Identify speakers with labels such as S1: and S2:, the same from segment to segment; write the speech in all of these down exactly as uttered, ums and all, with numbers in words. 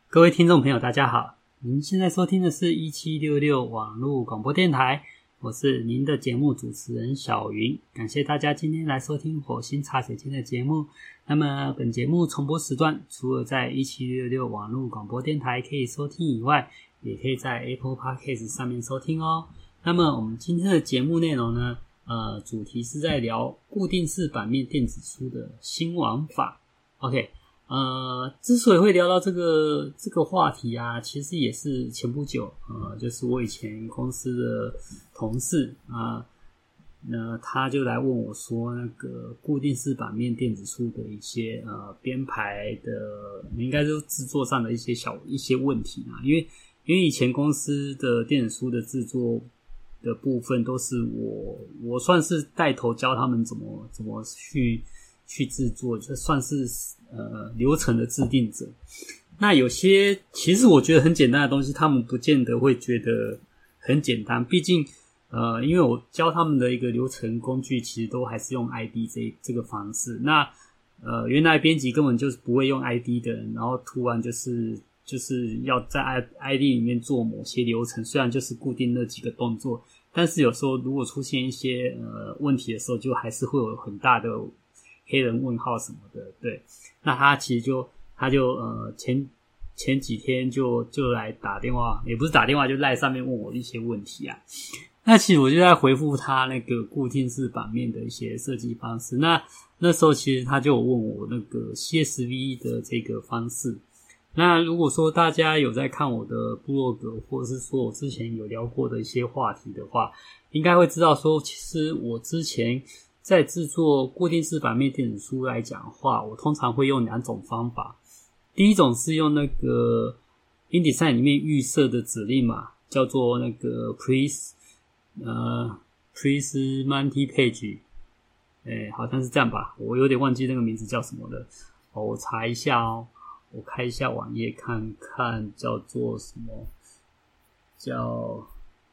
S1: 各位听众朋友大家好，您现在收听的是一七六六网络广播电台，我是您的节目主持人小云，感谢大家今天来收听火星茶水间的节目。那么本节目重播时段除了在一七六六网络广播电台可以收听以外，也可以在 Apple Podcast 上面收听哦。那么我们今天的节目内容呢，呃，主题是在聊固定式版面电子书的新玩法。 OK，呃，之所以会聊到这个这个话题啊，其实也是前不久，呃，就是我以前公司的同事啊，那他就来问我说，那个固定式版面电子书的一些呃编排的，应该说制作上的一些小一些问题啊，因为因为以前公司的电子书的制作的部分都是我我算是带头教他们怎么怎么去去制作，这算是呃流程的制定者。那有些其实我觉得很简单的东西，他们不见得会觉得很简单，毕竟呃因为我教他们的一个流程工具其实都还是用 I D 这这个方式。那呃原来编辑根本就是不会用 I D 的人，然后突然就是就是要在 I D 里面做某些流程，虽然就是固定那几个动作，但是有时候如果出现一些呃问题的时候，就还是会有很大的黑人问号什么的。对，那他其实就他就呃前前几天就就来打电话，也不是打电话，就赖上面问我一些问题啊。那其实我就在回复他那个固定式版面的一些设计方式。那那时候其实他就有问我那个 C S V 的这个方式。那如果说大家有在看我的部落格，或者是说我之前有聊过的一些话题的话，应该会知道说，其实我之前在制作固定式版面电子书来讲的话，我通常会用两种方法。第一种是用那个 InDesign 里面预设的指令嘛，叫做那个 Please 呃 Please Multi Page， 诶好像是这样吧，我有点忘记那个名字叫什么了。哦，我查一下哦。我开一下网页看看，叫做什么？叫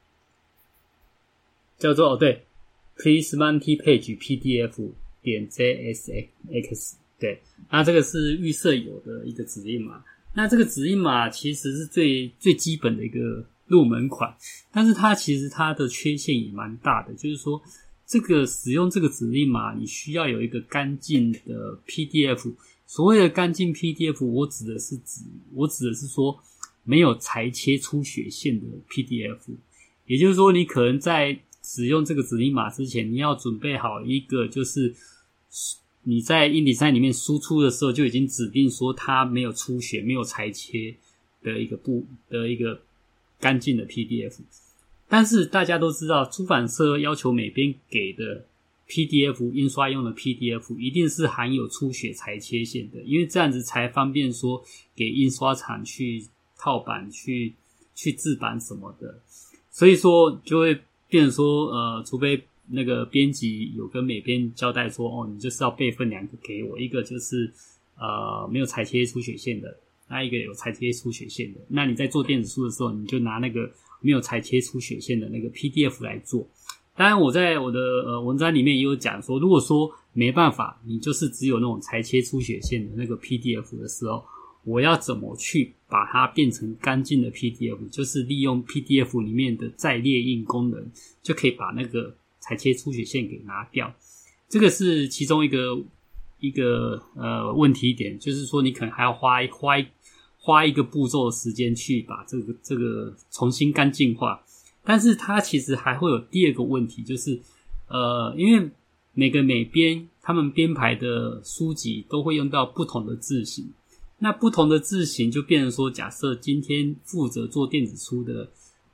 S1: 叫做哦对 ，Please Multi Page P D F 点 J S X 对，那这个是预设有的一个指令码。那这个指令码其实是最最基本的一个入门款，但是它其实它的缺陷也蛮大的，就是说这个使用这个指令码，你需要有一个干净的 P D F。所谓的干净 P D F， 我指的是指我指的是说没有裁切出血线的 P D F， 也就是说你可能在使用这个指令码之前，你要准备好一个就是你在 InDesign 里面输出的时候就已经指定说它没有出血没有裁切的一个不的一个干净的 P D F。 但是大家都知道出版社要求每边给的P D F 印刷用的 P D F 一定是含有出血裁切线的，因为这样子才方便说给印刷厂去套版去去制版什么的。所以说就会变成说呃除非那个编辑有跟美编交代说哦你就是要备份两个给我，一个就是呃没有裁切出血线的，那一个有裁切出血线的，那你在做电子书的时候你就拿那个没有裁切出血线的那个 P D F 来做。当然我在我的呃文章里面也有讲说，如果说没办法你就是只有那种裁切出血线的那个 P D F 的时候，我要怎么去把它变成干净的 P D F， 就是利用 P D F 里面的再列印功能就可以把那个裁切出血线给拿掉。这个是其中一个一个呃问题点，就是说你可能还要花花花一个步骤的时间去把这个这个重新干净化。但是它其实还会有第二个问题，就是呃，因为每个美编他们编排的书籍都会用到不同的字型，那不同的字型就变成说，假设今天负责做电子书的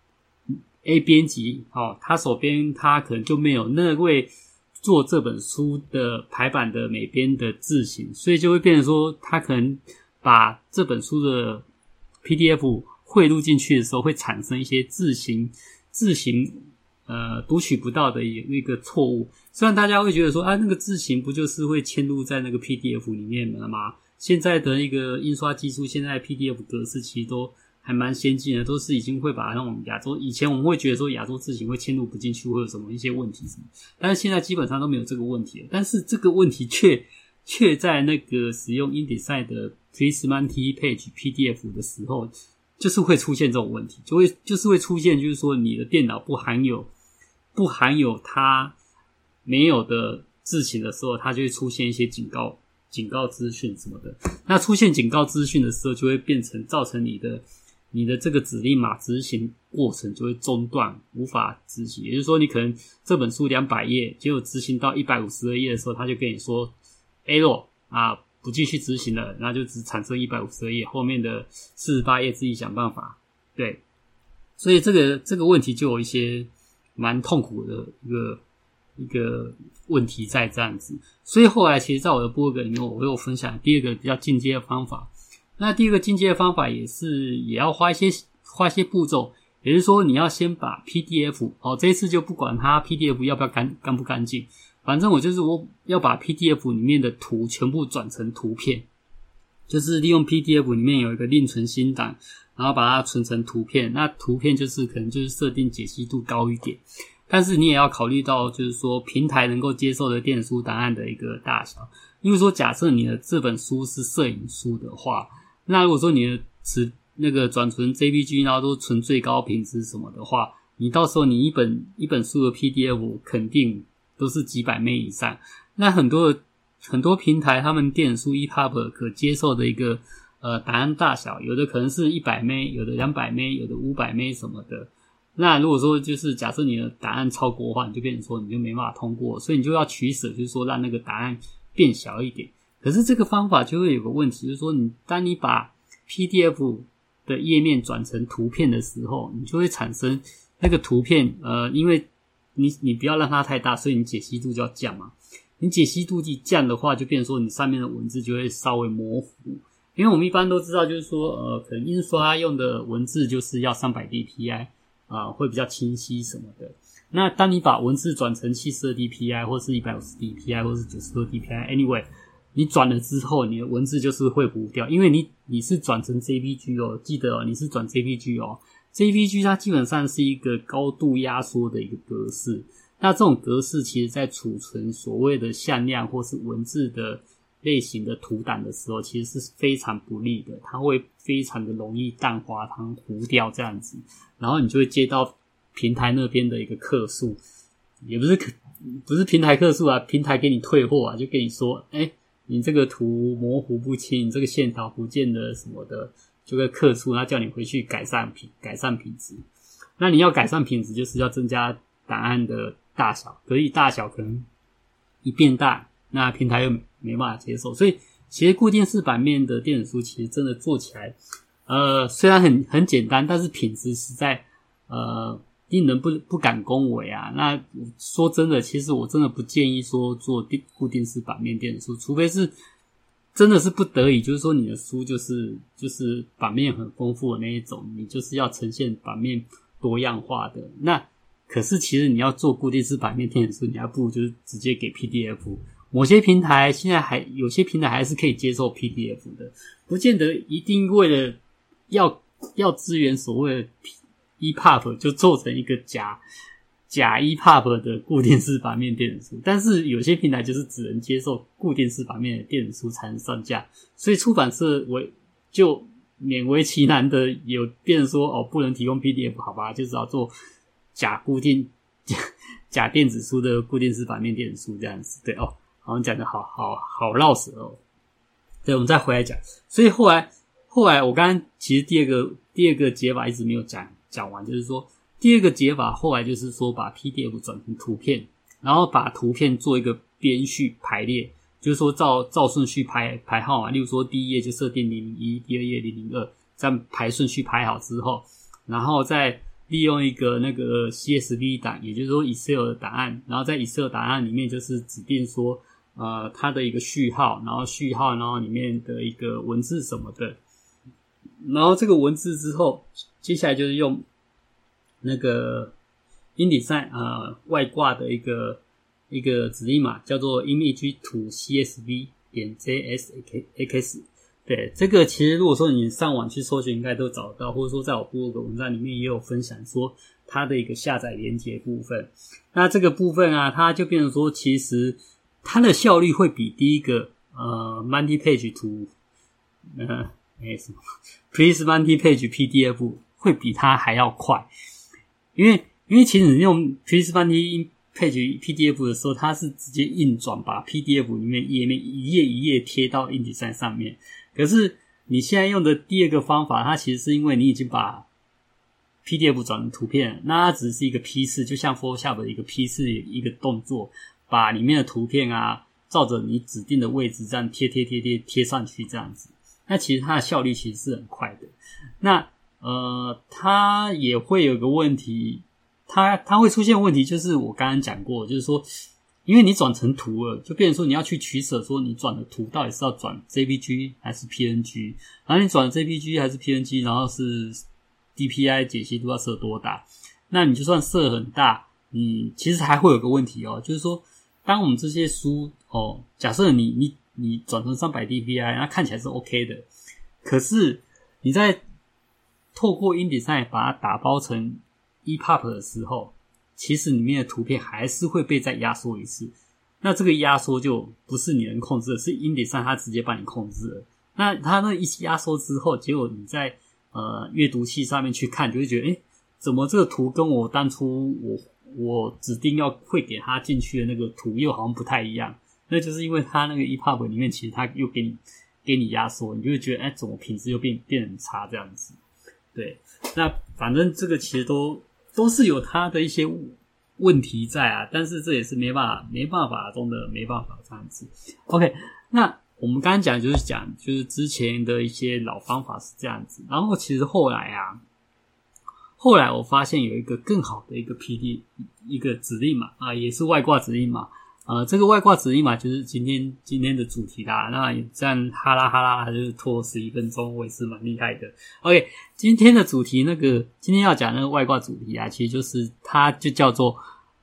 S1: A 编辑，哦，他手边他可能就没有那位做这本书的排版的美编的字型，所以就会变成说，他可能把这本书的 P D F 汇入进去的时候，会产生一些字型字型呃读取不到的一个错误。虽然大家会觉得说啊那个字型不就是会嵌入在那个 P D F 里面了吗？现在的一个印刷技术，现在 P D F 格式其实都还蛮先进的，都是已经会把那种亚洲，以前我们会觉得说亚洲字型会嵌入不进去会有什么一些问题什么，但是现在基本上都没有这个问题了。但是这个问题却却在那个使用 InDesign 的 Prisma Multipage P D F 的时候，就是会出现这种问题，就会就是会出现，就是说你的电脑不含有不含有它没有的字型的时候，它就会出现一些警告警告资讯什么的。那出现警告资讯的时候，就会变成造成你的你的这个指令码执行过程就会中断，无法执行。也就是说，你可能这本书两百页，结果执行到一百五十二页的时候，它就跟你说 error 啊，不继续执行了，那就只产生一百五十二页，后面的四十八页自己想办法。对，所以这个这个问题就有一些蛮痛苦的一个一个问题在这样子。所以后来其实在我的部落格里面，我会有分享第二个比较进阶的方法。那第二个进阶的方法也是也要花一些花一些步骤，也就是说你要先把 P D F 哦，这一次就不管它 P D F 要不要干干不干净，反正我就是我要把 P D F 里面的图全部转成图片，就是利用 P D F 里面有一个另存新档，然后把它存成图片。那图片就是可能就是设定解析度高一点，但是你也要考虑到就是说平台能够接受的电子书档案的一个大小。因为说假设你的这本书是摄影书的话，那如果说你的持那个转存 J P G 然后都存最高品质什么的话，你到时候你一本一本书的 P D F 肯定都是几百 M B 以上。那很多的很多平台他们电子书 E P U B 可接受的一个呃档案大小，有的可能是一百 M B， 有的两百 M B， 有的五百 M B 什么的。那如果说就是假设你的档案超过的话，你就变成说你就没办法通过，所以你就要取舍，就是说让那个档案变小一点。可是这个方法就会有个问题，就是说你当你把 P D F 的页面转成图片的时候，你就会产生那个图片呃，因为你你不要让它太大，所以你解析度就要降嘛。你解析度一降的话，就变成说你上面的文字就会稍微模糊。因为我们一般都知道，就是说呃，可能印刷用的文字就是要 三百 D P I 啊、呃，会比较清晰什么的。那当你把文字转成七十二 D P I 或是一百五十 D P I 或是九十二 D P I anyway， 你转了之后你的文字就是会糊掉，因为你你是转成 J P G 哦，记得哦，你是转 J P G 哦。J P G 它基本上是一个高度压缩的一个格式，那这种格式其实在储存所谓的向量或是文字的类型的图档的时候，其实是非常不利的，它会非常的容易淡化汤糊掉这样子，然后你就会接到平台那边的一个客诉，也不是不是平台客诉啊，平台给你退货啊，就跟你说诶你这个图模糊不清，你这个线条不见得什么的，就会客诉，那叫你回去改善品改善品质。那你要改善品质，就是要增加档案的大小，可以大小可能一变大，那平台又没办法接受。所以其实固定式版面的电子书其实真的做起来呃虽然很很简单，但是品质实在呃令人不不敢恭维啊。那说真的，其实我真的不建议说做固定式版面电子书，除非是真的是不得已，就是说你的书就是就是版面很丰富的那一种，你就是要呈现版面多样化的。那可是其实你要做固定式版面电子书，你还不如就是直接给 P D F。某些平台现在还有些平台还是可以接受 P D F 的，不见得一定为了要要支援所谓的 E P U B 就做成一个假假 E P U B 的固定式版面电子书，但是有些平台就是只能接受固定式版面的电子书才能上架，所以出版社我就勉为其难的有变成说哦不能提供 P D F， 好吧，就只好做假固定假假电子书的固定式版面电子书这样子。对哦，好像讲的好好好绕舌哦。对，我们再回来讲，所以后来后来我刚刚其实第二个第二个解法一直没有讲讲完，就是说第二个解法后来就是说把 P D F 转成图片，然后把图片做一个编序排列，就是说照照顺序排排号嘛，例如说第一页就设定零零一，第二页零零二，这样排顺序排好之后，然后再利用一个那个 C S V 档，也就是说 Excel 的档案，然后在 Excel 档案里面就是指定说呃它的一个序号，然后序号，然后里面的一个文字什么的，然后这个文字之后接下来就是用那个 InDesign 呃外挂的一个一个指令码叫做 image to C S V 点 J S X。 对，这个其实如果说你上网去搜寻应该都找得到，或者说在我部落格文章里面也有分享说它的一个下载连结部分。那这个部分啊，它就变成说其实它的效率会比第一个呃 Multipage to 呃诶什么 Prisma T-Page P D F 会比它还要快，因为因为其实你用 Prisma T-Page P D F 的时候，它是直接印转把 P D F 里面页面一页一页贴到 InDesign 上面，可是你现在用的第二个方法，它其实是因为你已经把 P D F 转成图片了，那它只是一个批次，就像 Photoshop 的一个批次一个动作，把里面的图片啊照着你指定的位置这样贴贴贴贴贴上去这样子，那其实它的效率其实是很快的。那呃它也会有个问题，它它会出现问题，就是我刚刚讲过，就是说因为你转成图了，就变成说你要去取舍，说你转的图到底是要转 J P G 还是 P N G， 然后你转 J P G 还是 P N G， 然后是 D P I 解析度要设多大，那你就算设很大，你其实还会有个问题哦，就是说当我们这些书哦，假设你你你转成 三百 D P I， 那看起来是 OK 的，可是你在透过 InDesign 把它打包成 E P U B 的时候，其实里面的图片还是会被再压缩一次，那这个压缩就不是你能控制的，是 InDesign 它直接帮你控制了。那它那一压缩之后，结果你在呃阅读器上面去看，就会觉得诶怎么这个图跟我当初我我指定要会给它进去的那个图又好像不太一样，那就是因为它那个 E P U B 里面其实它又给你给你压缩，你就会觉得诶怎么品质又变变得很差这样子。对，那反正这个其实都都是有它的一些问题在啊，但是这也是没办法没办法中的没办法这样子。 OK， 那我们刚刚讲就是讲就是之前的一些老方法是这样子，然后其实后来啊后来我发现有一个更好的一个 P D 一个指令码啊，也是外挂指令码，呃这个外挂指令码就是今天今天的主题啦，那也这样哈啦哈啦就是拖十一分钟，我也是蛮厉害的。 OK， 今天的主题那个今天要讲那个外挂主题啊，其实就是它就叫做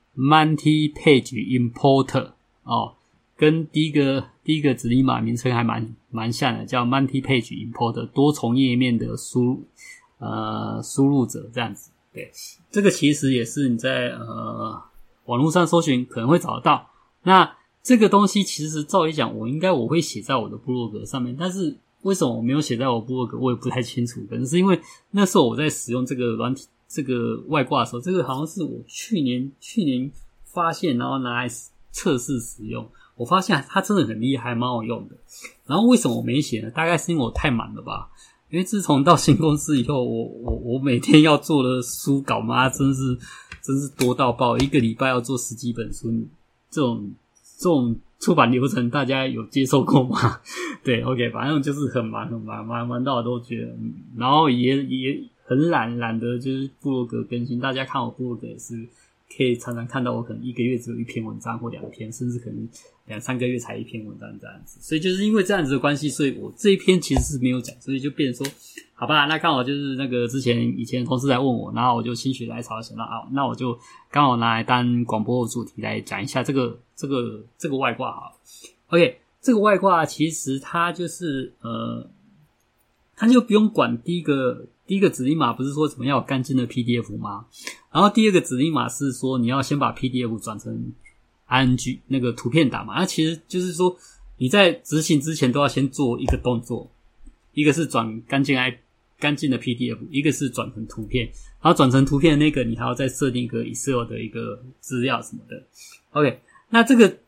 S1: Multi-Page Importer 哦，跟第一个第一个指令码名称还蛮蛮像的，叫 Multi-Page Importer， 多重页面的输入呃输入者这样子。对，这个其实也是你在呃网络上搜寻可能会找得到。那这个东西其实照理讲我应该我会写在我的部落格上面，但是为什么我没有写在我部落格我也不太清楚，可能是因为那时候我在使用这个软体这个外挂的时候，这个好像是我去年去年发现然后拿来测试使用，我发现它真的很厉害，蛮好用的。然后为什么我没写呢？大概是因为我太忙了吧，因为自从到新公司以后，我我我每天要做的书稿嘛，真是真是多到爆，一个礼拜要做十几本书，这种这种出版流程大家有接受过吗？对 ，OK， 反正就是很忙很忙，忙忙到我都觉得，嗯、然后也也很懒懒得就是部落格更新，大家看我部落格也是可以常常看到我可能一个月只有一篇文章或两篇，甚至可能两三个月才一篇文章这样子，所以就是因为这样子的关系，所以我这一篇其实是没有讲，所以就变成说好吧，那刚好就是那个之前以前的同事来问我，然后我就心血来潮想到啊，那我就刚好拿来当广播的主题来讲一下这个这个这个外挂好了。 OK， 这个外挂其实它就是呃它就不用管第一个第一个指令码不是说怎么样有干净的 P D F 吗？然后第二个指令码是说你要先把 P D F 转成 I N G 那个图片档嘛，那其实就是说你在执行之前都要先做一个动作，一个是转干净 I 干净的 P D F， 一个是转成图片，然后转成图片的那个你还要再设定一个 Excel 的一个资料什么的。 OK， 那这个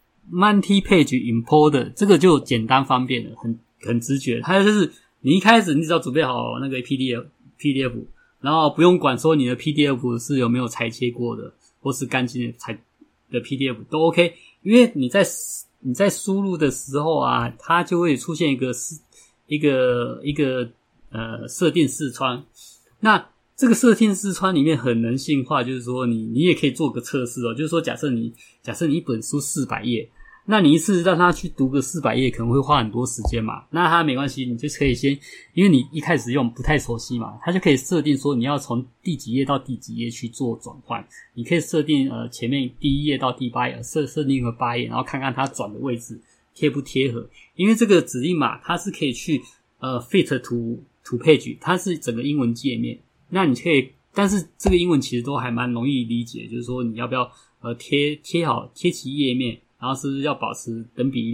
S1: Multi-Page Importer 这个就简单方便了，很很直觉，它就是你一开始你只要准备好那个 P D F P D F， 然后不用管说你的 P D F 是有没有裁切过的或是干净的裁的 P D F 都 OK， 因为你在你在输入的时候啊，它就会出现一个一个一个呃设定视窗。那这个设定视窗里面很人性化，就是说你你也可以做个测试哦，就是说假设你假设你一本书四百页，那你一次让他去读个四百页可能会花很多时间嘛，那他没关系，你就可以先因为你一开始用不太熟悉嘛，他就可以设定说你要从第几页到第几页去做转换，你可以设定呃前面第一页到第八页设设定一个八页，然后看看它转的位置贴不贴合，因为这个指令码它是可以去呃 fit to to page， 它是整个英文界面，那你可以但是这个英文其实都还蛮容易理解，就是说你要不要呃贴贴好贴齐页面，然后是不是要保持等比例，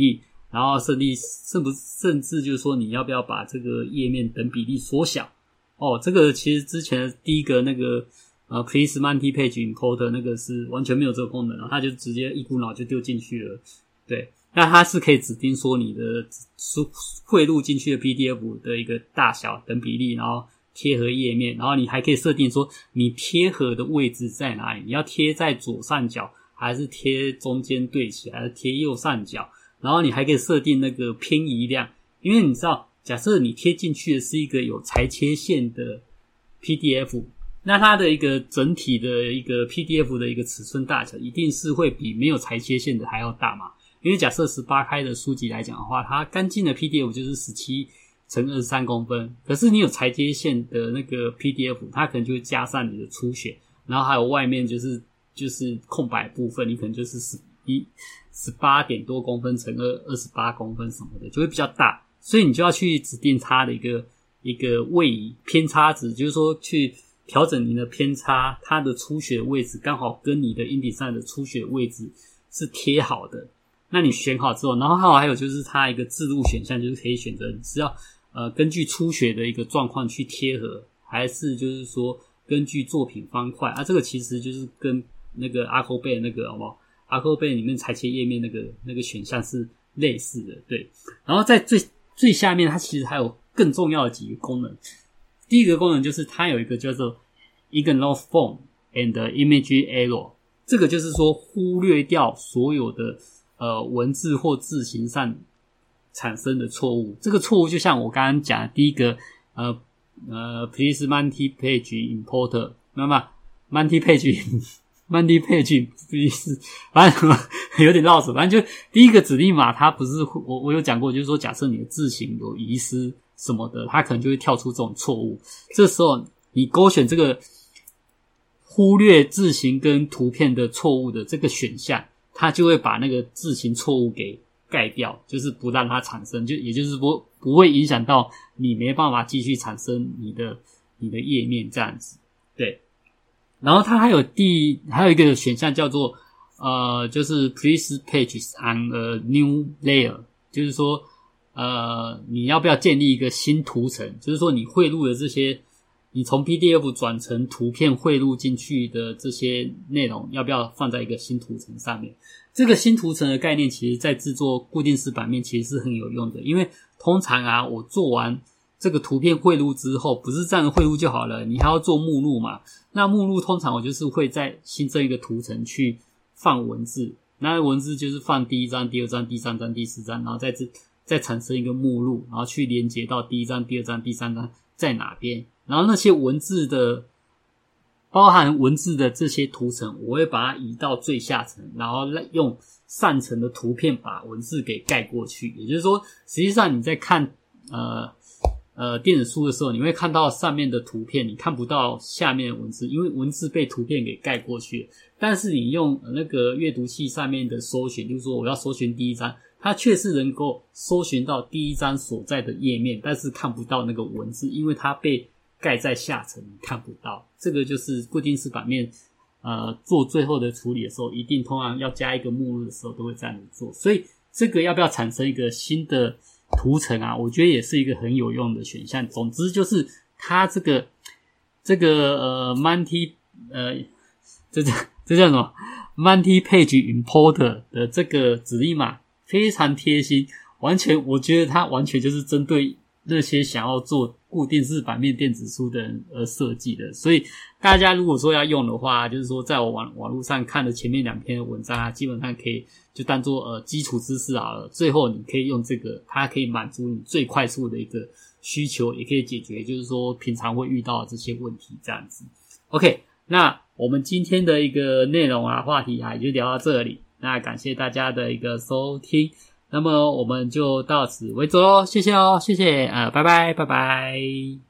S1: 然后甚至甚不甚至就是说你要不要把这个页面等比例缩小哦，这个其实之前的第一个那个呃 Please Multi-Page Importer 那个是完全没有这个功能，它就直接一股脑就丢进去了。对，那它是可以指定说你的汇入进去的 P D F 的一个大小等比例，然后贴合页面，然后你还可以设定说你贴合的位置在哪里，你要贴在左上角还是贴中间对齐还是贴右上角，然后你还可以设定那个偏移量，因为你知道假设你贴进去的是一个有裁切线的 P D F， 那它的一个整体的一个 P D F 的一个尺寸大小一定是会比没有裁切线的还要大嘛，因为假设十八开的书籍来讲的话，它干净的 P D F 就是十七乘二十三公分，可是你有裁切线的那个 P D F， 它可能就会加上你的出血，然后还有外面就是就是空白部分，你可能就是十一十八点多公分乘二二十八公分什么的，就会比较大，所以你就要去指定它的一个一个位移偏差值，就是说去调整你的偏差，它的出血位置刚好跟你的硬底上的出血位置是贴好的。那你选好之后，然后还有就是它一个置入选项，就是可以选择你是要呃根据出血的一个状况去贴合，还是就是说根据作品方块啊，这个其实就是跟那个 Acrobat 那个好不好 Acrobat 里面裁切页面那个那个选项是类似的，对。然后在最最下面它其实还有更重要的几个功能。第一个功能就是它有一个叫做 Ignore Font and Image Error， 这个就是说忽略掉所有的呃文字或字形上产生的错误。这个错误就像我刚刚讲的第一个呃呃 Please Multi-Page Importer， 那么 Multi-Page Multi-Page Please 反正有点绕舌，反正就第一个指令码它不是我我有讲过，就是说假设你的字形有遗失什么的，它可能就会跳出这种错误。这时候你勾选这个忽略字形跟图片的错误的这个选项，它就会把那个字形错误给盖掉，就是不让它产生，就也就是不不会影响到你没办法继续产生你的你的页面这样子。对，然后它还有第还有一个选项叫做呃就是 Place Pages on a New Layer， 就是说呃你要不要建立一个新图层，就是说你汇入的这些你从 P D F 转成图片汇入进去的这些内容要不要放在一个新图层上面。这个新图层的概念其实在制作固定式版面其实是很有用的，因为通常啊我做完这个图片汇入之后不是这样汇入就好了，你还要做目录嘛，那目录通常我就是会再新增一个图层去放文字，那文字就是放第一章第二章第三章第四章，然后再再产生一个目录，然后去连接到第一章第二章第三章在哪边，然后那些文字的包含文字的这些图层我会把它移到最下层，然后用上层的图片把文字给盖过去。也就是说实际上你在看呃呃电子书的时候，你会看到上面的图片，你看不到下面的文字，因为文字被图片给盖过去了。但是你用那个阅读器上面的搜寻，就是说我要搜寻第一章，它确实能够搜寻到第一章所在的页面，但是看不到那个文字，因为它被盖在下层，你看不到。这个就是固定式版面呃做最后的处理的时候，一定通常要加一个目录的时候都会这样子做。所以这个要不要产生一个新的图层啊，我觉得也是一个很有用的选项。总之就是它这个这个呃 multi 呃这这这叫什么 multi-page importer 的这个指令码非常贴心，完全我觉得它完全就是针对那些想要做固定式版面电子书的人而设计的。所以大家如果说要用的话，就是说在我网网络上看的前面两篇的文章啊，基本上可以就当做呃基础知识好了，最后你可以用这个，它可以满足你最快速的一个需求，也可以解决就是说平常会遇到的这些问题这样子。 OK， 那我们今天的一个内容啊话题啊也就聊到这里，那感谢大家的一个收听，那么我们就到此为止咯，谢谢哦，谢谢呃拜拜拜拜。